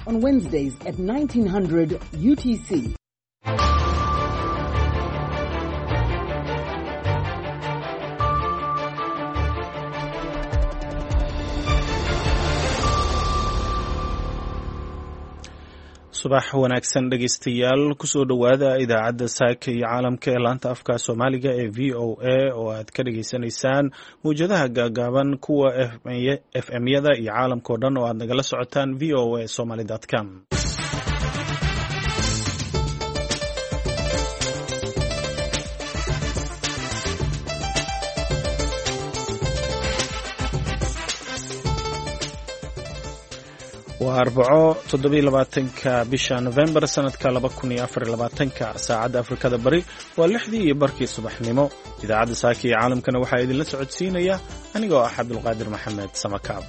on Wednesdays at 1900 UTC. subax wanaagsan dhegaystayaal kusoo dhowaada idaacadda saaka iyo caalamka ee laanta afka soomaaliga ee v o a oo aad ka dhagaysanaysaan mawjadaha gaagaaban kuwa fm-yada iyo caalamkao dhan oo aad nagala socotaan v o a somaly.com. waa arbaco 7-labaatanka bisha Novembar sanadka 2024 saacadda Afrikada Bari waa 6:00 subaxnimo. idaacadda saaka iyo caalamkana waxaa idinla socodsiinaya anigoo ah Cabdulqaadir Maxamed Samakaab.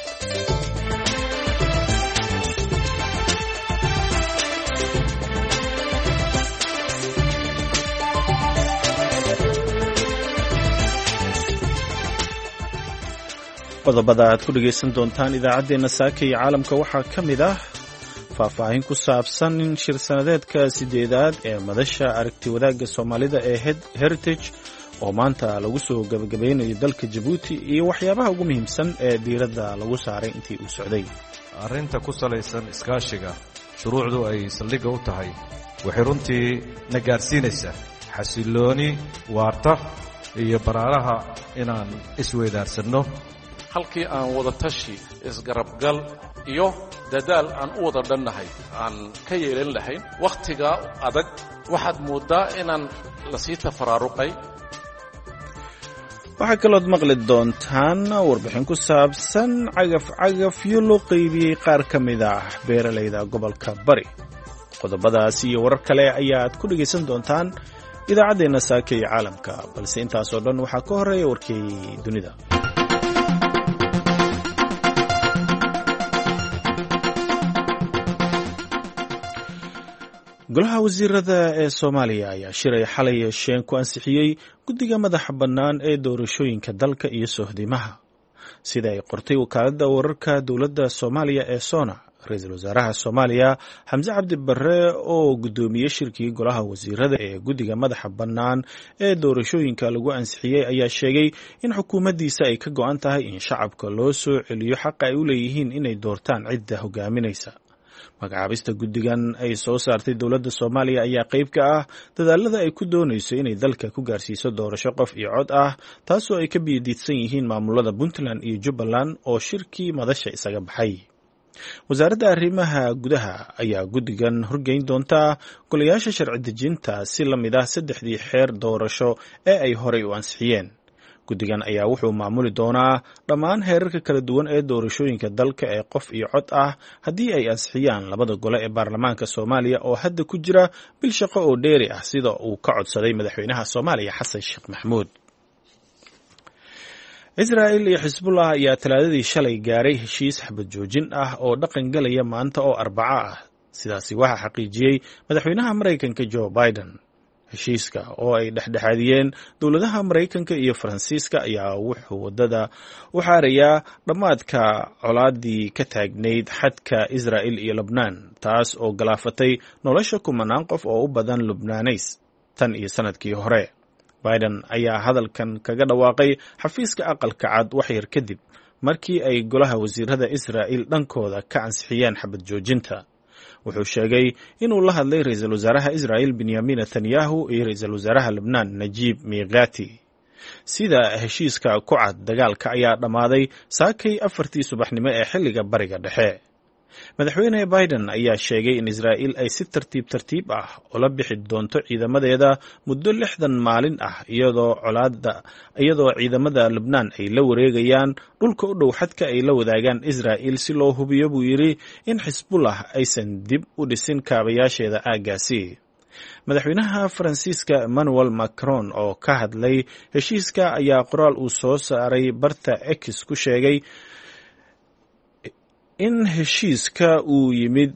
qodobada aad ku dhegaysan doontaan idaacaddeenna saaka iyo caalamka waxaa ka mid ah faahfaahin ku saabsan shir sanadeedka 8aad ee madasha aragti wadaagga Soomaalida ee Heritage oo maanta lagu soo gabagabeynayo dalka Djibouti iyo waxyaabaha ugu muhiimsan ee diiradda lagu saaray intii uu socday. arrinta ku salaysan iskaashiga shuruucdu ay saldhigga u tahay waxay runtii na gaarsiinaysaa xasilooni waarta iyo baraaraha inaan isweydaarsanno halkii aan wada tashi isgarabgal iyo dadaal aan u wada dhannahay aan ka yeelan lahayn wakhtiga adag waxaad moodaa inaan la sii tafaraaruqay. waxaa kalood maqli doontaan warbixin ku saabsan cagaf-cagafyo loo qaybiyey qaar ka mid ah beeralayda gobolka Bari. qodobadaas iyo warar kale ayaad ku dhegaysan doontaan idaacaddeenna saaka iyo caalamka, balse intaasoo dhan waxaa ka horreeya warkii dunida. golaha wasiirada ee Soomaaliya ayaa shiray xalay yeesheen ku ansixiyey guddiga madaxa bannaan ee doorashooyinka dalka iyo sohdimaha sida ay qortay wakaaladda wararka dowladda Soomaaliya ee Sona. ra-iisul wasaaraha Soomaaliya Xamse Cabdi Barre oo gudoomiyey shirkii golaha wasiirada ee guddiga madaxa bannaan ee doorashooyinka lagu ansixiyey ayaa sheegay in xukuumaddiisa ay ka go'an tahay in shacabka loo soo celiyo xaqa ay u leeyihiin inay doortaan cidda hogaaminaysa. magacaabista guddigan ay soo saartay dowladda Soomaaliya ayaa qayb ka ah dadaalada ay ku doonayso inay dalka ku gaarsiiso doorasho qof iyo cod ah, taasoo ay ka biyadiidsan yihiin maamulada Puntland iyo Jubbaland oo shirkii madasha isaga baxay. wasaaradda arrimaha gudaha ayaa guddigan horgeyn doonta golayaasha sharci dejinta si la mid ah 3 xeer doorasho ee ay horey u ansixiyeen. guddigan ayaa wuxuu maamuli doonaa dhammaan heerarka kala duwan ee doorashooyinka dalka ee qof iyo cod ah haddii ay ansixiyaan labada gole ee baarlamaanka Soomaaliya oo hadda ku jira bil shaqo oo dheeri ah sida uu ka codsaday madaxweynaha Soomaaliya Xasan Sheekh Maxamuud. Israel iyo Xisbullah ayaa talaadadii shalay gaaray heshiis xabad joojin ah oo dhaqan galaya maanta oo Arbaco ah, sidaasi waxaa xaqiijiyey madaxweynaha Mareykanka Joe Biden. heshiiska oo ay dhexdhexaadiyeen dowladaha Mareykanka iyo Faransiiska ayaa wuxuu wadada u xaarayaa dhammaadka colaadii ka taagnayd xadka Israel iyo Lebanon, taas oo galaafatay nolosha kumanaan qof oo u badan Lubnaaneys tan iyo sanadkii hore. Biden ayaa hadalkan kaga dhawaaqay xafiiska aqalka cad wax yar kadib markii ay golaha wasiirada Israel dhankooda ka ansixiyeen xabad joojinta. wuxuu sheegay inuu la hadlay ra-iisul wasaaraha Israel Benjamin Netanyahu iyo ra-iisul wasaaraha Lebanon Najib Mikati. sida heshiiska ku cad, dagaalka ayaa dhammaaday saakay 4tii subaxnimo ee xilliga Bariga Dhexe. madaxweyne Biden ayaa sheegay in Israel ay si tartiib ah ula bixi doonto ciidamadeeda muddo 60 maalin ah iyadoo ciidamada Lebanon ay la wareegayaan dhulka u dhow xadka ay la wadaagaan Israel si loo hubiyo buu yiri in Xisbullah aysan dib u dhisin kaabayaasheeda aagaasi. madaxweynaha Faransiiska Emmanuel Macron oo ka hadlay heshiiska ayaa qoraal uu soo saaray barta X ku sheegay in heshiiska uu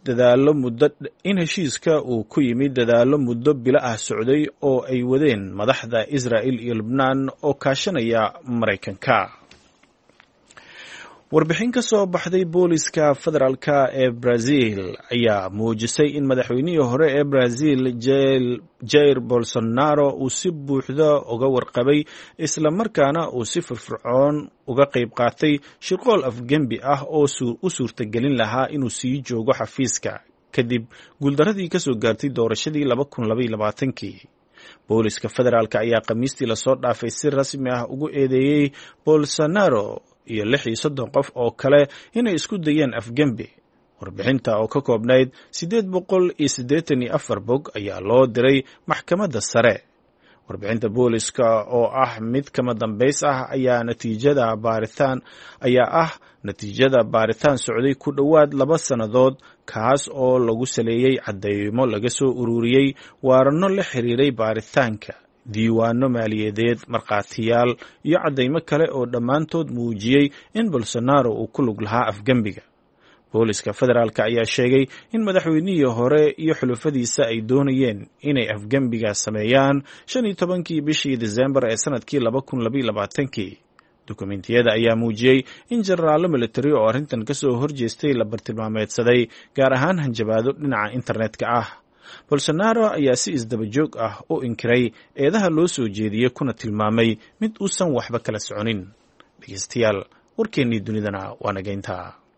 ku yimid dadaalo muddo bilo ah socday oo ay wadeen madaxda Israel iyo Lebanon oo kaashanaya Mareykanka. warbixin ka soo baxday booliska federaalka ee Brazil ayaa muujisay in madaxweynihii hore ee Brazil Jair Bolsonaro uu si buuxda uga warqabay isla markaana uu si firfircoon uga qayb qaatay shirqool afgembi ah oo u suurtagelin lahaa inuu sii joogo xafiiska kadib guuldaradii ka soo gaartay doorashadii 2022. booliska federaalka ayaa khamiistii la soo dhaafay si rasmi ah ugu eedeeyay Bolsonaro iyo 36 qof oo kale inay isku dayeen afgembi. warbixinta oo ka koobnayd 884 bog ayaa loo diray maxkamadda sare. warbixinta booliska oo ah mid kama dambays ah ayaa natiijada baaritaan socday ku dhowaad 2 sannadood kaas oo lagu saleeyay cadeymo laga soo ururiyey waarano la xiriiray baaritaanka, diiwaano maaliyadeed, markhaatiyaal iyo cadeymo kale oo dhammaantood muujiyey in Bolsonaro uu ku lug lahaa afgembiga. booliska federaalka ayaa sheegay in madaxweynihii hore iyo xulufadiisa ay doonayeen inay afgembiga sameeyaan 15 bishii December ee sanadkii 2022. dukumentiyada ayaa muujiyey in jeneraalo military oo arrintan ka soo horjeestay la bartilmaameedsaday, gaar ahaan hanjabaado dhinaca internetka ah. Bolsonaro ayaa si isdaba joog ah u inkiray eedaha loo soo jeediyey kuna tilmaamay mid uusan waxba kala soconin. dhegeystayaal, warkeennii dunidana waa nageynta.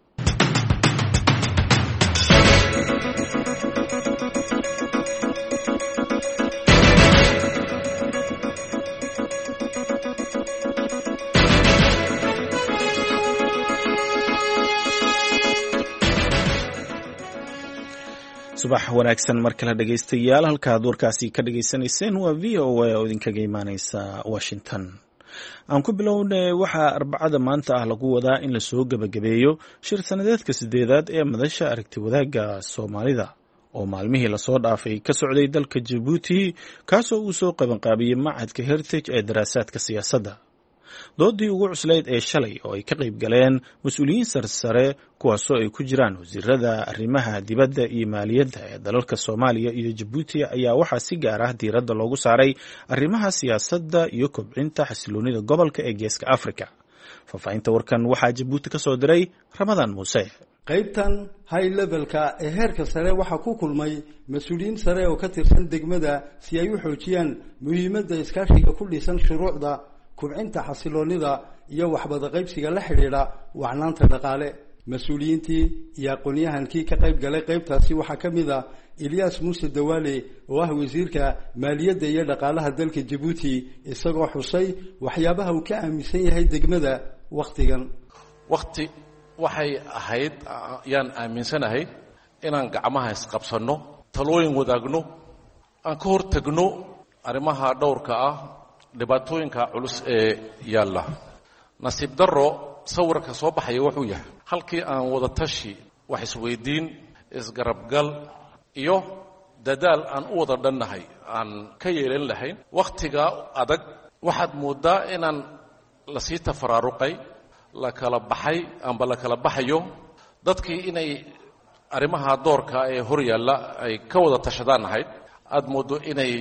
subax wanaagsan mar kale dhegeystayaal, halkaad warkaasi ka dhageysanayseen waa VOA oo idinkaga imaaneysa Washington. aan ku bilownay waxaa Arbacada maanta ah lagu wadaa in la soo gabagabeeyo shir sanadeedka 8aad ee madasha aragti wadaagga Soomaalida oo maalmihii la soo dhaafay ka socday dalka Djibouti, kaasoo uu soo qabanqaabiyey Machadka Heritage ee daraasaadka siyaasadda. doodii ugu cuslayd ee shalay oo ay ka qayb galeen mas'uuliyiin sarsare kuwaasoo ay ku jiraan wasiirada arrimaha dibadda iyo maaliyadda ee dalalka Soomaaliya iyo Djibouti ayaa waxaa si gaar ah diiradda loogu saaray arrimaha siyaasadda iyo kobcinta xasiloonida gobolka ee Geeska Afrika. faafahinta warkan waxaa Djibouti ka soo diray Ramadan Muuse. qaybtan high levelka ee heerka sare waxaa ku kulmay mas'uuliyiin sare oo ka tirsan degmada si ay u xoojiyaan muhiimadda iskaashiga ku dhisan shuruucda kubcinta xasiloonida iyo waxbada qaybsiga la xiriira wacnaanta dhaqaale. mas'uuliyiintii iyo aqoonyahankii ka qayb galay qaybtaasi waxaa ka mid ah Ilyas Muuse Dawaale oo ah wasiirka maaliyadda iyo dhaqaalaha dalka Djibouti, isagoo xusay waxyaabaha uu ka aaminsan yahay degmada waqtigan. waqti waxay ahayd yaan aaminsanahay inaan gacmaha isqabsanno, talooyin wadaagno, aan ka hortagno arrimaha dhowrka ah, dhibaatooyinka culus ee yaalla. nasiib darro sawirka soo baxaya wuxuu yahay halkii aan wada tashi, wax isweydiin, isgarabgal iyo dadaal aan u wada dhannahay aan ka yeelan lahayn waqtiga adag, waxaad moodaa inaan la sii tafaraaruqay, la kala baxay amba la kala baxayo. dadkii inay arrimaha doorka ee hor yaalla ay ka wada tashadaan ahayd, aad moodo inay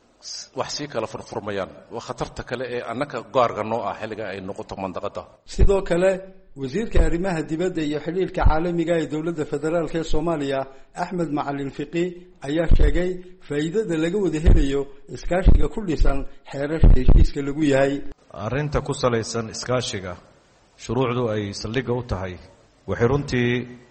wax sii kala furfurmayaan. waa khatarta kale ee annaka gaarka noo ah xilliga ay noqoto mandaqada. sidoo kale wasiirka arrimaha dibadda iyo xiriirka caalamiga ee dowladda federaalka ee Soomaaliya Axmed Macalin Fiqi ayaa sheegay faa'iidada laga wada helayo iskaashiga ku dhisan xeerarka heshiiska lagu yahay. arrinta ku salaysan iskaashiga shuruucdu ay saldhigga u tahay waxay runtii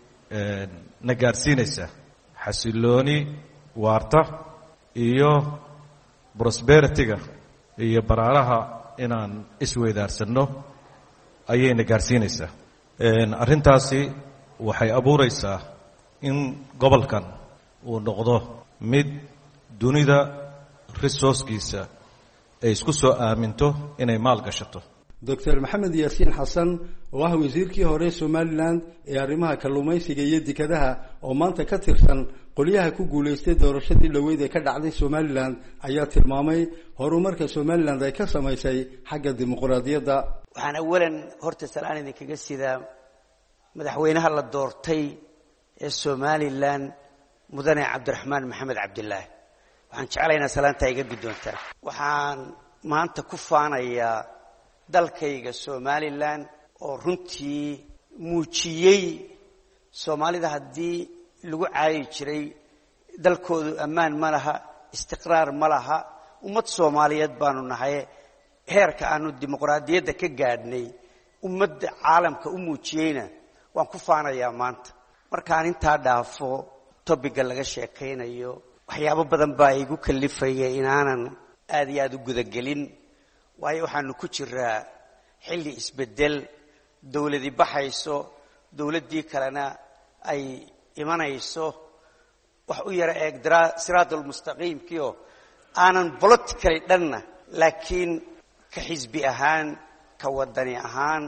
na gaarsiinaysaa xasilooni waarta iyo prosperity-ga iyo baraaraha inaan isweydaarsanno ayayna gaarsiinaysaa. arrintaasi waxay abuuraysaa in gobolkan uu noqdo mid dunida resourcekiisa ay isku soo aaminto inay maal gashato. Dr. Maxamed Yaasiin Xasan oo ah wasiirkii hore Somaliland ee arrimaha kalluumaysiga iyo dekedaha oo maanta ka tirsan qoliyaha ku guuleystay doorashadii dhaweyd ee ka dhacday Somaliland ayaa tilmaamay horumarka Somaliland ay ka samaysay xagga dimuqraadiyadda. waxaan awalan horta salaan idinkaga sidaa madaxweynaha la doortay ee Somaliland mudane Cabdiraxmaan Maxamed Cabdilaahi. waxaan jeclaynaa salaanta iga guddoontaa. waxaan maanta ku faanayaa dalkayga Somaliland oo runtii muujiyey soomaalida haddii lagu caayi jiray dalkoodu ammaan ma laha istiqraar ma laha ummad soomaaliyeed baanu nahay heerka aanu dimuqraadiyadda ka gaadhnay ummadda caalamka u muujiyeyna waan ku faanayaa maanta markaan intaa dhaafo topiga laga sheekaynayo waxyaabo badan baa igu kalifaya inaanan aad iyo aad u gudagelin waayo waxaanu ku jiraa xilli isbeddel dawladii baxayso dawladdii kalena ay imanayso wax u yara eeg siraadulmustaqiimkiio aanan politically dhanna laakiin ka xisbi ahaan ka wadani ahaan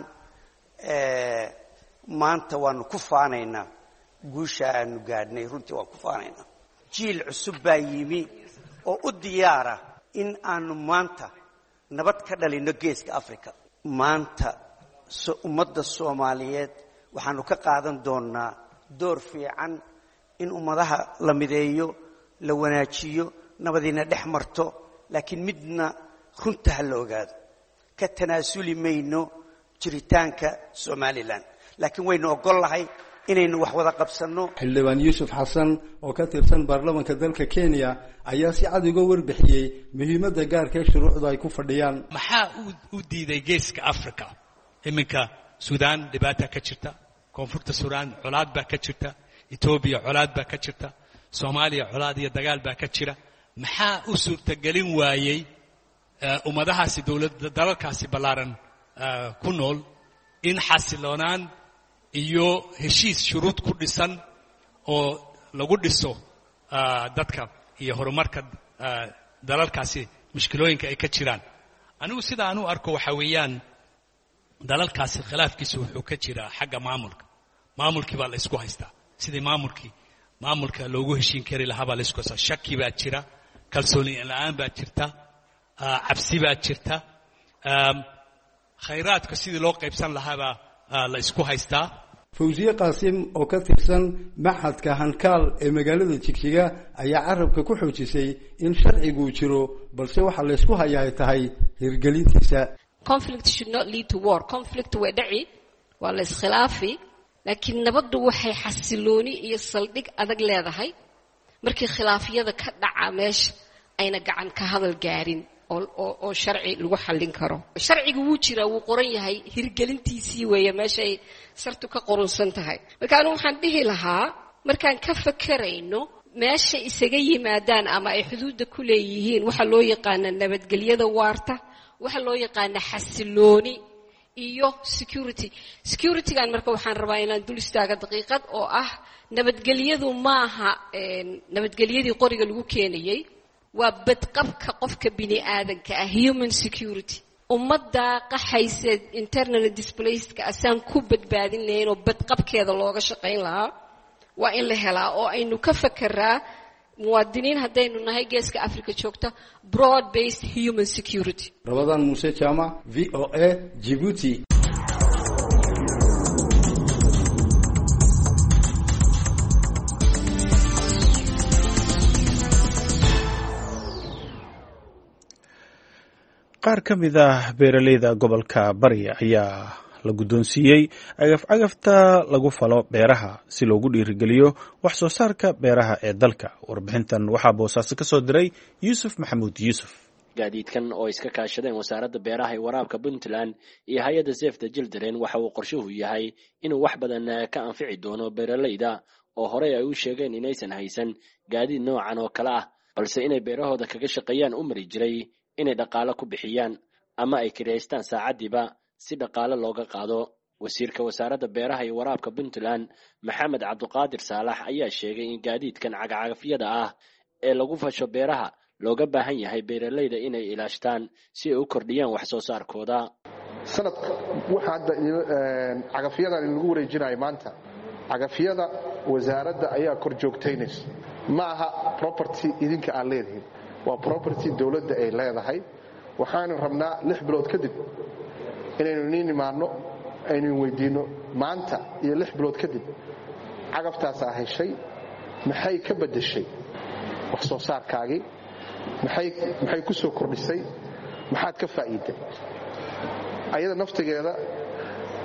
maanta waanu ku faanaynaa guusha aanu gaadhnay runtii waan ku faanaynaa jiil cusub baa yimi oo u diyaara in aanu maanta nabad ka dhalinno geeska africa maanta ummadda soomaaliyeed waxaanu ka qaadan doonaa door fiican in ummadaha la mideeyo la wanaajiyo nabadiina dhex marto laakiin midna runta ha la ogaado ka tanaasuli mayno jiritaanka somalilan laakiin waynu ogollahay inaynu wax wada qabsanno xildhibaan yuusuf xasan oo ka tirsan baarlamaanka dalka kenya ayaa si cad uga warbixiyey muhiimadda gaarka ee shuruucda ay ku fadhiyaan maxaa u diiday geeska africa iminka suudaan dhibaata ka jirta koonfurta suudaan colaad baa ka jirta etoobiya colaad baa ka jirta soomaaliya colaad iyo dagaal baa ka jira maxaa u suurtagelin waayey ummadahaasi dalalkaasi ballaaran ku nool in xasiloonaan iyo heshiis shuruud ku dhisan oo lagu dhiso dadka iyo horumarka dalalkaasi mushkilooyinka ay ka jiraan anigu sida aan u arko waxa weeyaan dalalkaasi khilaafkiisu wuxuu ka jiraa xagga maamulkii baa la isku haystaa sidii maamulka loogu heshiin kari lahaa baa la isku haystaa shaki baa jira kalsooni la'aan baa jirta cabsi baa jirta khayraadka sidii loo qaybsan lahaabaa la isku haystaa fawziye qaasim oo ka tirsan maxadka hankaal ee magaalada jigjiga ayaa carabka ku xoojisay in sharcigu jiro balse waxa la isku hayaa ay tahay hirgelintiisa conflict should not lead to war conflict way dhaci waa la iskhilaafi laakiin nabaddu waxay xasilooni iyo saldhig adag leedahay markii khilaafiyada ka dhaca meesha ayna gacan ka hadal gaarin oo sharci lagu xallin karo sharcigu wuu jiraa wuu qoran yahay hirgelintiisii weeye meeshay sartu ka qorunsan tahay marka anigu waxaan dhihi lahaa markaan ka fakerayno meesha isaga yimaadaan ama ay xuduudda ku leeyihiin waxa loo yaqaana nabadgelyada waarta waxa loo yaqaana xasilooni iyo securitygan marka waxaan rabaa inaan dul istaaga daqiiqad oo ah nabadgelyadu maaha nabadgelyadii qoriga lagu keenayay waa badqabka qofka bini aadanka ah human security ummadda qaxaysa internally displacedka asaan ku badbaadin lahayn oo badqabkeeda looga shaqayn lahaa waa in la helaa oo aynu ka fakeraa muwaadiniin haddaynu nahay geeska africa joogta broad based human security Ramadan Muuse Chama VOA Djibouti qaar ka mid ah beeralayda gobolka Bari ayaa la guddoonsiiyey cagaf-cagafta lagu falo beeraha si loogu dhiirigeliyo wax soo saarka beeraha ee dalka. Warbixintan waxaa Boosaaso ka soo diray Yuusuf Maxamuud Yuusuf. gaadiidkan oo iska kaashadeen wasaaradda beeraha ee waraabka Puntland iyo hay'adda Save the Children waxa uu qorshuhu yahay inuu wax badan ka anfici doono beeralayda oo horey ay u sheegeen inaysan haysan gaadiid noocan oo kale ah balse inay beerahooda kaga shaqeeyaan u mari jiray inay dhaqaale ku bixiyaan ama ay kireystaan saacadiiba si dhaqaale looga qaado. wasiirka wasaaradda beeraha iyo waraabka Puntland Maxamed Cabduqaadir Saalax ayaa sheegay in gaadiidkan cagacagafyada ah ee lagu fasho beeraha looga baahan yahay beeralayda inay ilaashtaan si ay u kordhiyaan wax soo saarkooda. sanadka waxa hadda cagafyadan lagu wareejinayo maanta cagafyada wasaaradda ayaa kor joogtaynaysa ma aha property idinka aan leedahay waa property dawladda ay leedahay waxaanu rabnaa 6 bilood kadib inaynu nimaano aynu weydiino maanta iyo 6 bilood kadib cagaftaas ah heshay maxay ka bedeshay wax soo saarkaagii maxay ku soo kordhisay maxaad ka faa'iiday ayada naftigeeda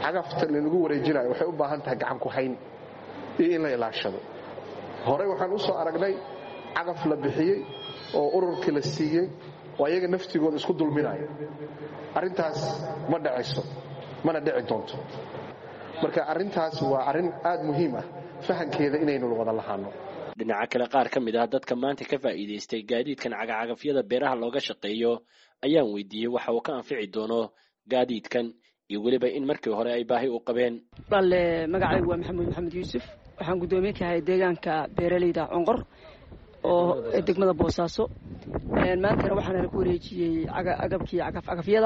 cagafta lagu wareejinayo waxay u baahan tahay gacan ku hayn iyo in la ilaashado. horey waxaan u soo aragnay cagaf la bixiyey oo ururkii la siiyey oo ayaga naftigooda isku dulminaya. arrintaas ma dhacayso, mana dhici doonto. marka arrintaas waa arrin aad muhiim ah, fahankeeda inaynu wada lahaano. dhinaca kale qaar ka mid ah dadka maanta ka faa'iidaystay gaadiidkan cagacagafyada beeraha looga shaqeeyo ayaan weydiiyey waxa uu ka anfici doono gaadiidkan iyo weliba in markii hore ay baahi u qabeen. magacaygu waa maxamed yuusuf, waxaan guddoomiye ka ahay deegaanka beeraleyda Conqor oo degmada Boosaaso. maantana waxaan ku wareejiyey agabkii cagafyada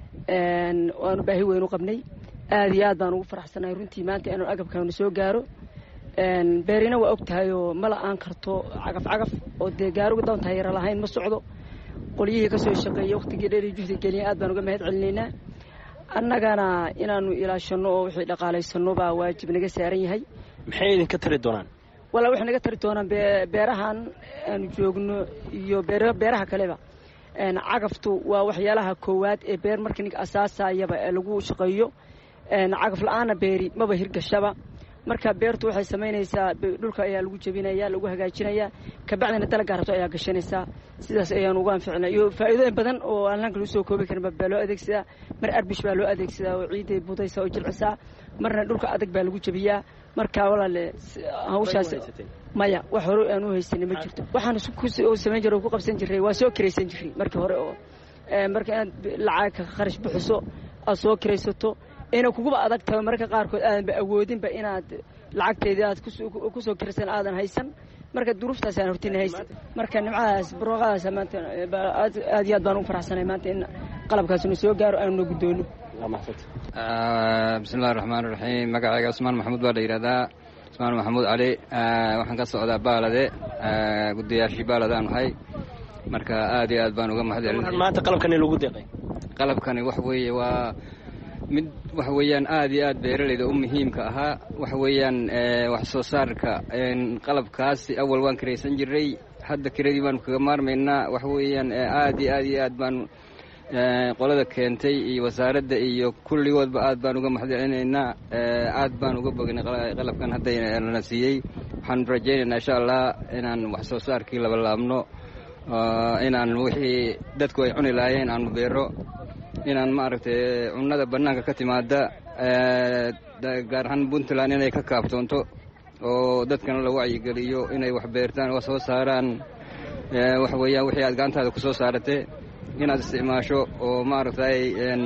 waanu baahi weyn u qabnay. aad iyo aad baan ugu faraxsanahay runtii maanta inuu agabkan soo gaaro. beerina waa ogtahay oo ma la'aan karto cagaf oo dee gaaruga doonta yar lahayn ma socdo. qolyihii ka soo shaqeeyay waqtigii dheer juhdi geliyay aad baan uga mahad celinaynaa. annagana inaanu ilaashano oo wixii dhaqaalaysano baa waajib naga saaran yahay. maxay idinka tari doonaan? wala wax naga tari doonaan beerahan aanu joogno iyo beeraha kaleba. cagaftu waa waxyaalaha koowaad ee beer markii asaasayaba lagu shaqeeyo. cagaf la'aana beeri maba hirgashaba. marka beertu waxay sameynaysaa dhulka ayaa lagu jabinayaa, lagu hagaajinayaa, ka bacdina dalagga rabto ayaa gashanaysaa. sidaas ayaan ugu anficnaa iyo faa'iidooyin badan oo aan halkan soo koobi karin baa loo adeegsadaa. mar arbish baa loo adeegsadaa oo ciiday budaysa oo jilcisaa, marna dhulka adag baa lagu jabiyaa. marka walaale hawshaas maya wax hore aan u haysan ma jirto. waxaan isku sameyn jiray ku qabsan jiray waa soo kireysan jiray markii hore oo marka aad lacag ka kharash bixiso aad soo kireysato inuu kuguba adag tahay marka qaarkood aadan awoodinba inaad lacagteeda aad ku soo kirsan aadan haysan. marka duruuftaas aan hortina haysan. marka nimcadaas barwaaqadaas maanta aad iyo aad baan u faraxsanahay maanta in qalabkaas uu soo gaaro aanu gudoono. bismillaahir rahmaanir rahiim. magacayga Usmaan Maxamuud baa la yiraahdaa. Usmaan Maxamuud Ali. waxaan ka socdaa Baalade, guddiyaashi Baalade aan ahay. marka aad iyo aad baan uga mahad celinayaa. maanta qalabkani lagu deeqay. qalabkani wax weeye waa mid wax weeyaan aad iyo aad beeraleyda u muhiimka ahaa. wax weeyaan wax soo saarka qalabkaasi awal waan kireysan jiray, hadda kiradii baan kaga maarmaynaa. wax weeyaan aad iyo aad baan qolada keentay iyo wasaaradda iyo kulligoodba aad baan uga mahad celinaynaa. aad baan uga bognay qalabkan hadda lana siiyey. waxaan rajaynaynaa insha allah inaan wax soo saarkii laba laabno, inaan wixii dadku ay cuni lahaayeen aanu beero, inaan maaragtay cunnada bannaanka ka timaada gaar ahaan Puntland inay ka kaabtoonto oo dadkana la wacyigeliyo inay wax beertaan oo soo saaraan. wax weeyaan wixii aad gacantaada ku soo saaratay inaad isticmaasho oo maaragtay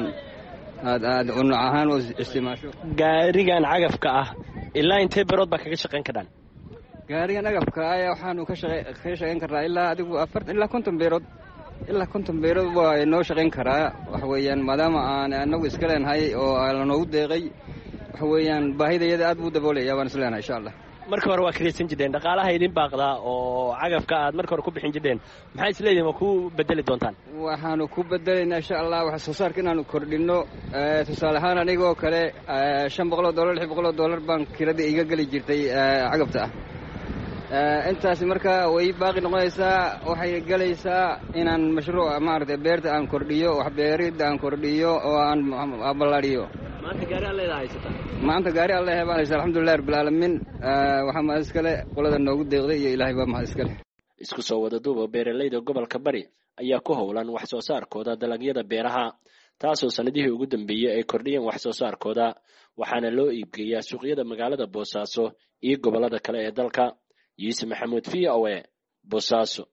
aad cunno ahaan oo isticmaasho. gaarigan cagafka ah ilaa intee beerood baa kaga shaqayn karaan? gaarigan cagafka ayaa waxaanu ka shaqayn karnaa ilaa adigu 40 ilaa 50 beerood. ilaa 50 beerood waa inoo shaqayn karaa. wax weeyaan maadaama aan anagu iska leenahay oo aan noogu deeqay, wax weeyaan baahidayada aad buu daboolaya waan isleenahay insha Allah. markii hore waa kireysan jireen, dhaqaalaha idin baaqdaa oo cagafka aad markii hore ku bixin jireen, maxay isleeyihiin ma ku bedeli doontaan? waxaanu ku bedelaynaa insha Allah wax soo saarka inaanu kordhino. tusaale ahaan anigoo kale $500 $600 baan kirada iga gali jirtay cagafta intaasi marka way baaqi noqonaysaa. waxay galaysaa inaan mashruuc maaragtay beerta aan kordhiyo, wax beerida aan kordhiyo oo aan ballariyo. maanta gaari alle haysta. maanta gaari alle baan haysta alxamdulillaah rabbil aalamiin. waxa ma iskale qolada noogu deeqday iyo Ilaahay baa ma iskale. isku soo wada duuba beeraleyda gobolka Bari ayaa ku howlan wax soo saarkooda dalagyada beeraha, taasoo sanadihii ugu dambeeyay ay kordhiyeen wax soo saarkooda, waxaana loo iibgeeyaa suuqyada magaalada Boosaaso iyo gobolada kale ee dalka. Yuusuf Maxamuud VOA, Boosaaso.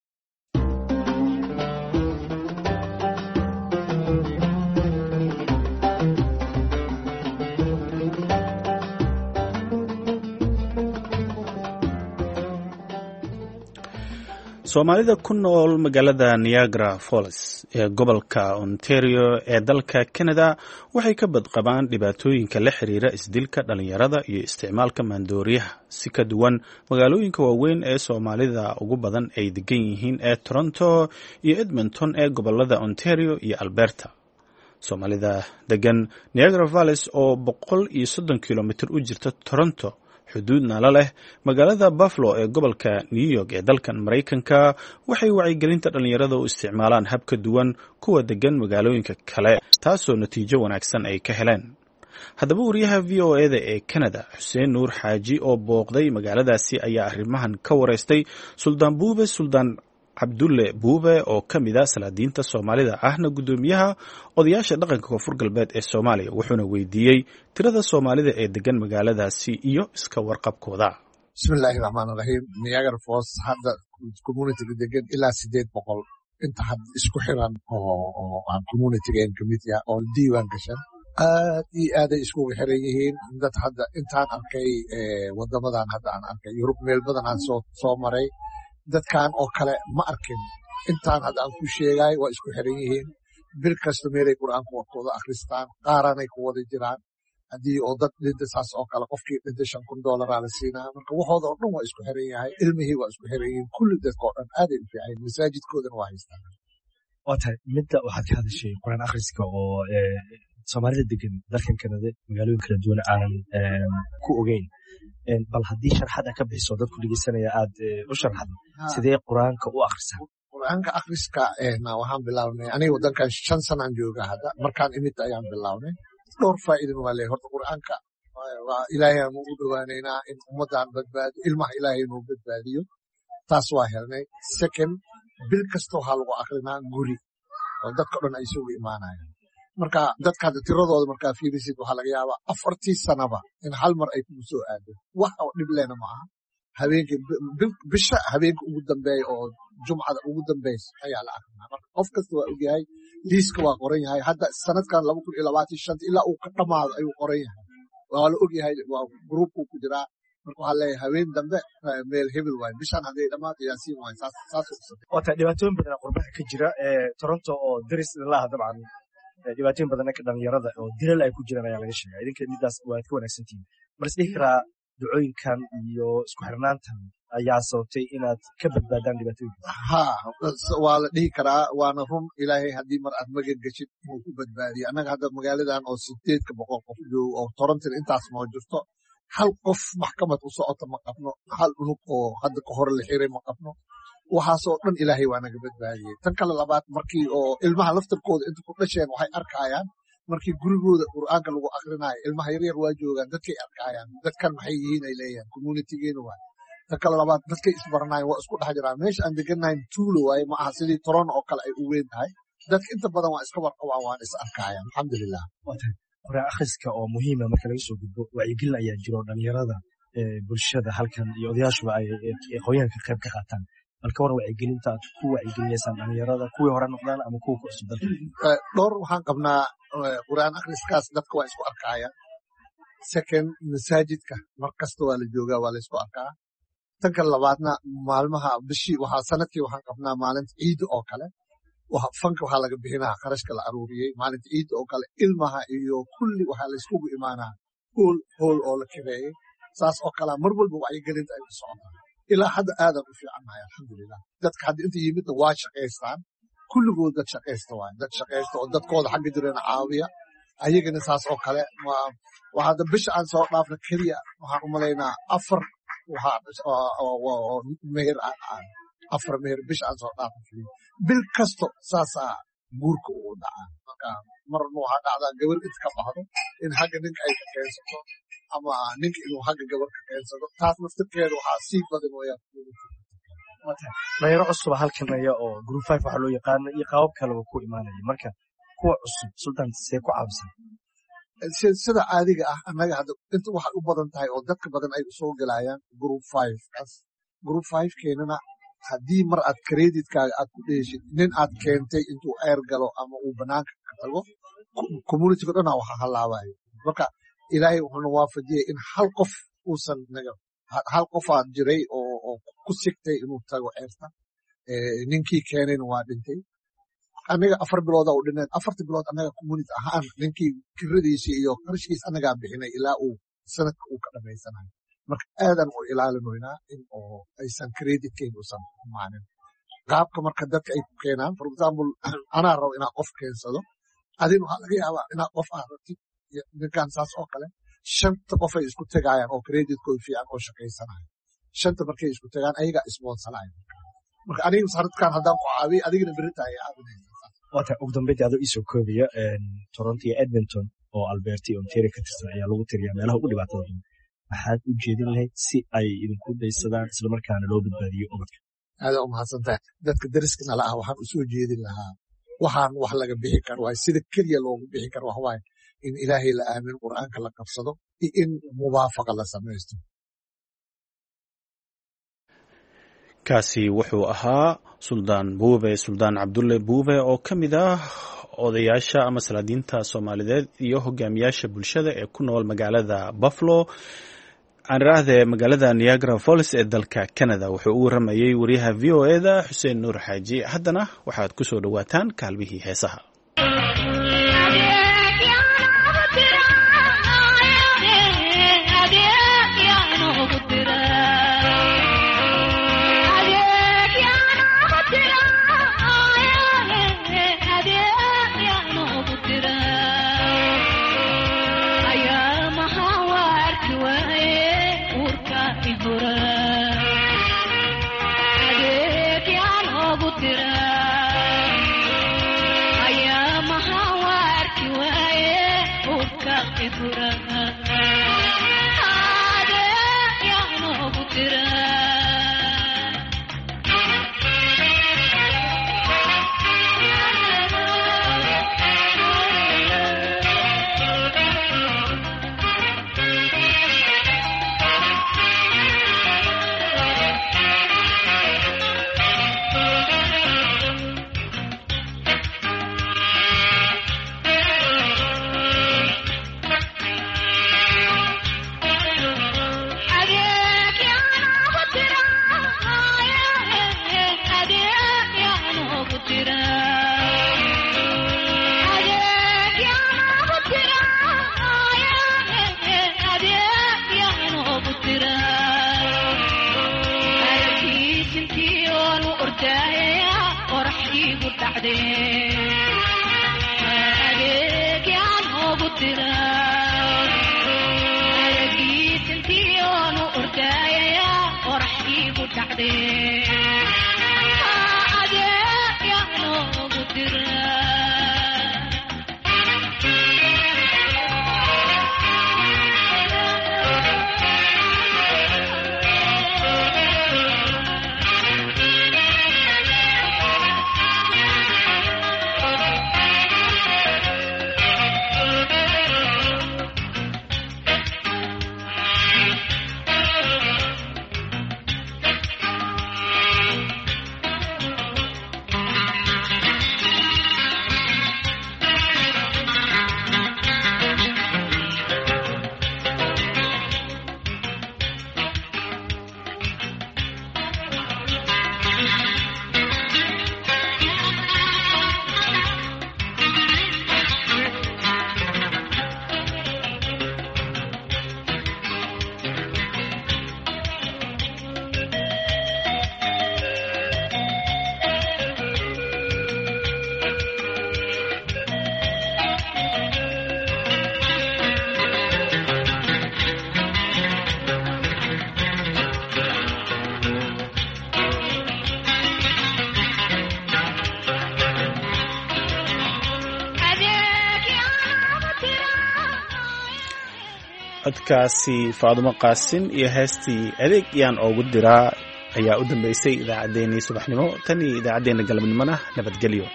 soomaalida ku nool magaalada Niagara Falls ee gobolka Ontario ee dalka Canada waxay ka badqabaan dhibaatooyinka la xiriira isdilka dhalinyarada iyo isticmaalka maandooriyaha si ka duwan magaalooyinka waaweyn ee Soomaalida ugu badan ay degan yihiin ee Toronto iyo Edmonton ee gobolada Ontario iyo Alberta. Soomaalida degan Niagara Falls oo 130 kilomitir u jirta Toronto xuduudna la leh magaalada Buffalo ee gobolka New York ee dalkan Mareykanka waxay wacyigelinta dhalinyarada u isticmaalaan hab ka duwan kuwa degan magaalooyinka kale, taasoo natiijo wanaagsan ay ka heleen. haddaba wariyaha v o eda ee Canada xuseen nuur xaaji oo booqday magaaladaasi ayaa arrimahan ka wareystay suldaan buube suldaan cabdulle buube oo ka mid ah salaadiinta soomaalida ahna guddoomiyaha odayaasha dhaqanka koonfur galbeed ee Soomaaliya wuxuuna weydiiyey tirada soomaalida ee degan magaaladaasi iyo iska warqabkooda. bismillaahi raxmaani raxiim. Niagara Falls hadda community-ga degan ilaa 800 inta hadda isku xiran oo aan community-ga ka mid yahay oo diiwaan gashan aad iyo aaday iskugu xiran yihiin. dad hadda intaan arkay wadamadan hadda aan arkay Yurub meel badan aan soo maray dadkan oo kale ma arkin. intaan hadda aan ku sheegay waa isku xiran yihiin. bil kasta meelay qur'aanka waqtooda akhristaan qaaranay ku wada jiraan. haddii oo dad dhinta saas oo kale qofkii dhintay $5,000 la siinaa. marka waxooda oo dhan waa isku xiran yahay. ilmihii waa isku xiran yihiin. kulli dadka oo dhan aaday u fiican. masaajidkoodana waa haystaan. waa tahay midda waxaad ka hadashay qur'aan akhriska oo soomaalida degan dalkan Kanada magaalooyin kala duwan aanan ku ogeyn. bal haddii sharaxaad ka bixiso dadku dhegeysanaya aad u sharaxdo sidee qur'aanka u akhrisaa? qur'aanka akhriska waxaan bilaabnay aniga wadankan 5 sano aan joogaa hadda. markaan imid ayaan bilaabnay. dhowr faa'iidana waa leeyahay. horta qur'aanka waa ilaahay aan ugu dhawaanaynaa in ummadaan badbaadiyo ilmaha ilaahay inuu badbaadiyo. taas waa helnay. second bil kasta waxaa lagu akrinaa guri oo dadka dhan ay isugu imaanayaan. marka dadka hadda tiradooda markaa fiirisid waxaa laga yaabaa 40 sanaba in hal mar ay kugu soo aado. wax oo dhib lehna ma aha. habeenkii bisha habeenka ugu dambeeya oo jumcada ugu dambaysa ayaa la akrinaa. marka qof kasta waa ogyahay liiska waa qoran yahay. hadda sanadkan 2025 ilaa uu ka dhamaado ayuu qoran yahay. waa la ogyahay waa gruupku ku jiraa. marka waxaa leeyahay habeen dambe meel hebel waaye bishan hadday dhamaato yaasiin waaye saas waa tahay dhibaatooyin badan qurbaha ka jira Toronto oo daris ilaha dabcan dhibaatooyin badan ka dhalinyarada oo dilal ay ku jiraan ayaa laga sheegay. idinka midaas waa ka wanaagsantiin. mar isdhihi karaa ducooyinkan iyo isku xirnaantan ayaa sababtay inaad ka badbaadaan dhibaatooyinka? waa la dhihi karaa. waana run. ilaahay haddii mar aad magan geshid inuu ku badbaadiyo. annaga hadda magaaladan oo 800 qof joogo oo Toronto intaas noo jirto hal qof maxkamad u socota ma qabno. hal unug oo hadda ka hor la xiray ma qabno. waxaasoo dhan ilaahay waa naga badbaadiyey. tan kale labaad markii oo ilmaha laftarkooda inta ku dhasheen waxay arkayaan markii gurigooda qur'aanka lagu akrinaayo ilmaha yaryar waa joogaan dadkay arkayaan. dadkan maxay yihiin ay leeyahan communitigeena waay. tan kale labaad dadkay isbaranayan waa isku dhex jiraan. meesha aan deganayn tuulo waaye ma aha sidii Toronto oo kale ay u weyn tahay. dadka inta badan waa iska warqabaan waan is arkayaan. alxamdulilah. qur'aan akhriska oo muhiima marka laga soo gudbo wacyigelin ayaa jiro dhalinyarada bulshada halkan iyo odayaashuba ay aqoonyahanka qayb ka qaataan. balka war wacyigelinta aad ku wacyigelinaysaan dhalinyarada kuwii hore noqdaan ama kuwa ku cusub dalka? dhowr waxaan qabnaa qur'aan akhriskaas dadka waa isku arkayaan. second masaajidka mar kasta waa la joogaa waa la isku arkaa. tan kale labaadna maalmaha bishii sanadkii waxaan qabnaa maalinta ciida oo kale fanka waxaa laga bixinaa qarashka la aruuriyey. maalinta ciida oo kale ilmaha iyo kulli waxaa la iskugu imaanaa hool oo la kireeyey. saas oo kale mar walba wacyigelinta ay ku socotaa. ilaa hadda aadan u fiicannahay alxamdulilah. dadka hadda inta yimidna waa shaqaystaan. kulligood dad shaqaysta waay. dad shaqaysta oo dadkooda xagga jirana caawiya. ayagana saas oo kale waa hadda bisha aan soo dhaafna keliya waxaan u malaynaa 4 meher afar meher bisha aan soo dhaafna keliya. bil kasto saasaa guurka uu dhacaa. marka marna waxaa dhacdaa gabar inta ka baxdo in xagga ninka ay ka keensato ama ninka inuu xagga gabar ka keensado. taas naftirkeeda waxaa sii badan wayaan. dhalinyaro cusub halkanaya oo group 5 waxa loo yaqaan iyo qaabab kale oo ku imaanaya. marka kuwa cusub sultan see ku caawisa? sida caadiga ah annaga hadda inta waxay u badan tahay oo dadka badan ay soo galayaan group 5 kaas. group 5 keenana haddii mar aad kreditkaaga aad ku dheeshid nin aad keentay intuu eer galo ama uu banaanka ka tago communitiga dhana waxa halaabayo. marka ilaahay wuxuuna waafajiyey in hal qof uusan hal qofaad jiray oo ku sigtay inuu tago ceerta. ninkii keenayna waa dhintay. aniga 4 bilood oo dhineen 4 bilood anaga community ahaan ninkii kiradiisii iyo qarashkiis anaga bixinay ilaa uu sanadka uu ka dhameysanayo. marka aadan u ilaalinoynaa in oo aysan creditkeenu usan maanin. qaabka marka dadka ay ku keenaan for example anaa rabo inaa qof keensado adin waxaa laga yaabaa inaa qof aad rabtid ninkan saas oo kale 5 qof ay isku tagayaan oo creditkooda fiican oo shaqaysanayo. 5 markay isku tagaan ayaga isboonsanayo. marka aniga sanadkan haddaan ku caawiyo adigana berita ay caawinaysaa. waata ugu dambeydii adoo isoo koobiya Toronto iyo Edmonton oo Alberta iyo Ontario ka tirsan ayaa lagu tiriyaa meelaha ugu dhibaatada badan maxaad u jeedin lahayd si ay idinku daysadaan isla markaana loo badbaadiyo ubadka aad u mahadsantahay dadka dariskana la ah waxaan u soo jeedin lahaa waxaan wax laga bixi karo waa sida kaliya loogu bixi karo wax waay in ilaahay la aamin quraanka la qabsado iyo in muwaafaqa la sameeyo kaasi wuxuu ahaa Suldaan Cabdulle Buube oo ka mid ah odayaasha ama salaadiinta Soomaaliyeed iyo hogaamiyaasha bulshada ee ku nool magaalada Buffalo aan raahday magaalada Niagara Falls ee dalka Canada wuxuu u waramayay wariyaha VOA-da Xuseen Nuur Xaaji haddana waxaad ku soo dhawaataan kaalmihii heesaha codkaasi Faadumo Qaasin iyo heestii adeeg yaan ugu diraa ayaa u dambeysay idaacadeennii subaxnimo tan iyo idaacadeena galabnimona nabadgelyo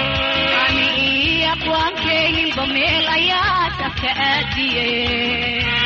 bameel ayaa dabka aadiyay